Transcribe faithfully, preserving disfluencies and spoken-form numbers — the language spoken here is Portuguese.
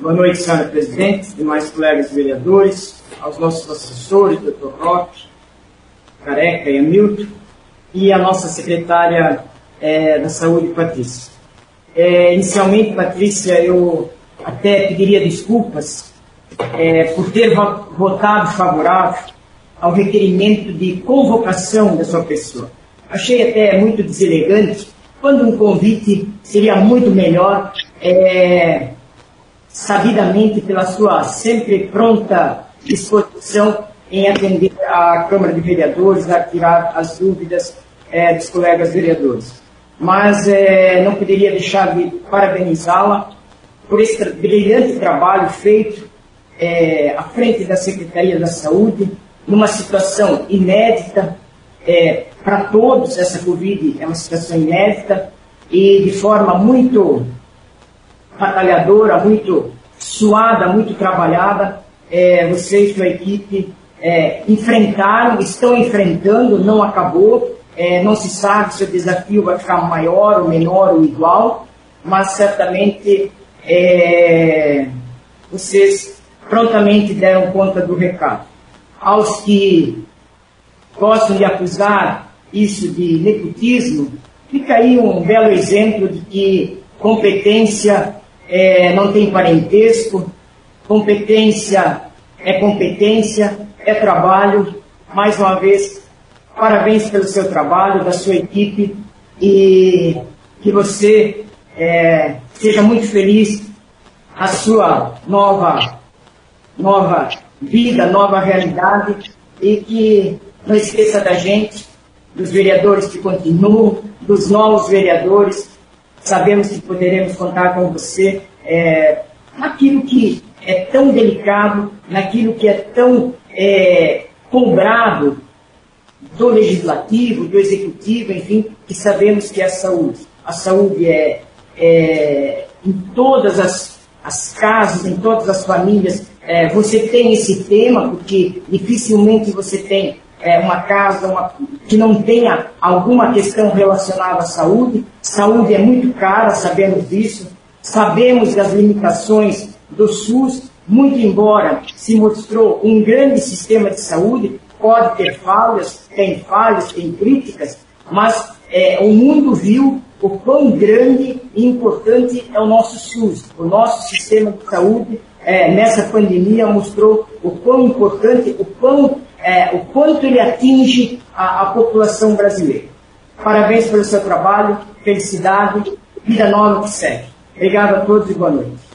Boa noite, senhora presidente, demais colegas vereadores, aos nossos assessores, doutor Roque, Careca e Hamilton, e a nossa secretária é, da Saúde, Patrícia. É, inicialmente, Patrícia, eu até pediria desculpas é, por ter votado favorável ao requerimento de convocação da sua pessoa. Achei até muito deselegante, quando um convite seria muito melhor, é, sabidamente pela sua sempre pronta disposição em atender à Câmara de Vereadores, a tirar as dúvidas é, dos colegas vereadores. Mas é, não poderia deixar de parabenizá-la por esse tra brilhante trabalho feito é, à frente da Secretaria da Saúde, numa situação inédita, é, para todos. Essa Covid é uma situação inédita e de forma muito batalhadora, muito suada, muito trabalhada, é, você e sua equipe é, enfrentaram, estão enfrentando, não acabou, é, não se sabe se o desafio vai ficar maior ou menor ou igual, mas certamente é, vocês prontamente deram conta do recado. Aos que gostam de acusar isso de nepotismo, fica aí um belo exemplo de que competência é, não tem parentesco, competência é competência, é trabalho. Mais uma vez, parabéns pelo seu trabalho, da sua equipe, e que você é, seja muito feliz a sua nova, nova vida, nova realidade, e que não esqueça da gente, dos vereadores que continuam, dos novos vereadores. Sabemos que poderemos contar com você é, naquilo que é tão delicado, naquilo que é tão é, cobrado do Legislativo, do Executivo, enfim, que sabemos que é a saúde. A saúde é, é em todas as, as casas, em todas as famílias, é, você tem esse tema, porque dificilmente você tem É uma casa uma, que não tenha alguma questão relacionada à saúde. Saúde é muito cara, sabemos disso, sabemos das limitações do SUS, muito embora se mostrou um grande sistema de saúde, pode ter falhas, tem falhas, tem críticas, mas é, o mundo viu o quão grande e importante é o nosso SUS, o nosso sistema de saúde. É, nessa pandemia mostrou o quão importante, o quão É, o quanto ele atinge a, a população brasileira. Parabéns pelo seu trabalho, felicidade, vida nova que segue. Obrigado a todos e boa noite.